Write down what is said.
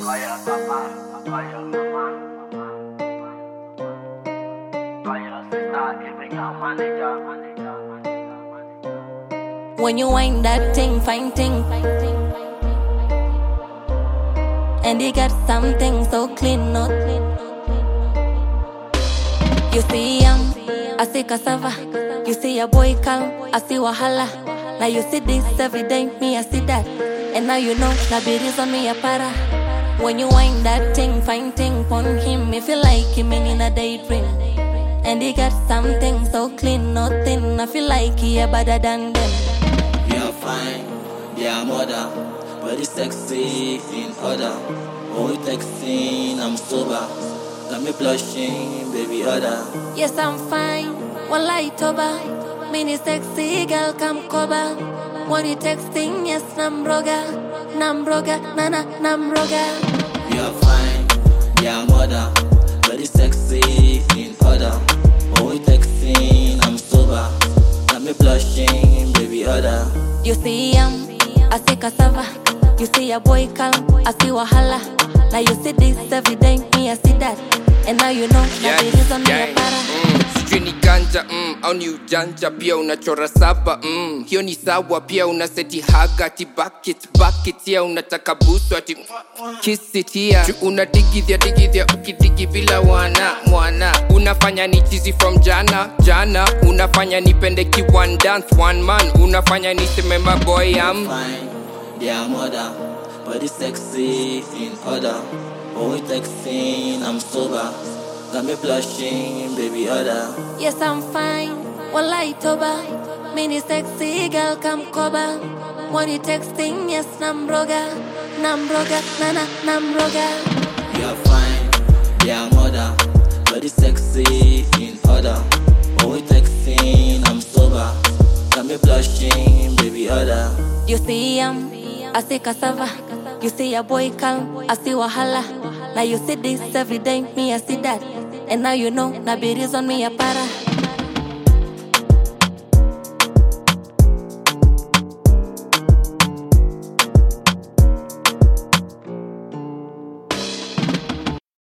When you wind that thing, fine thing, and you got something so clean, not you see I see cassava, you see a boy calm, I see wahala. Now you see this every day, me I see that, and now you know the beauty's on me a para. When you wind that thing, fine thing, pon him, if you like him in a daydream, and he got something so clean, nothing. I feel like he better than them. You're fine, yeah, mother, body sexy in order. Oh, we texting, I'm sober. Got me blushing, baby, other. Yes, I'm fine. One light toba. Mini sexy girl, come cover. When you texting, yes, Nambroga, nana, Nambroga. You're fine, yeah, mother, body sexy in order. Oh, we texting, I'm sober. Got me blushing, baby, other. You see I see cassava. You see a boy calm, I see wahala. Now you see this every day, me I see that, and now you know that it is on me a para. Sijui ni ganja au ni ujanja, pia unachora saba hiyo ni sawa, pia unaseti haga ati bucket ya unataka busu ati kiss it here. Unadigidhia ukidigi bila mwana unafanya ni cheesy from jana unafanya nipende ki one dance one man unafanya niseme my boy I'm fine, yeah, mother, body sexy in order. Oh, we texting, I'm sober. Got me blushing, baby, other. Yes, I'm fine. One light over. Mini sexy girl, come cover. When you texting, yes, Nambroga, nana, Nambroga. You're fine, yeah, mother, body sexy in order. Oh, we texting, I'm sober. Got me blushing, baby, other. You see I see cassava. You see a boy calm, I see wahala. Now you see this every day, me I see that, and now you know that beauty's on me a para.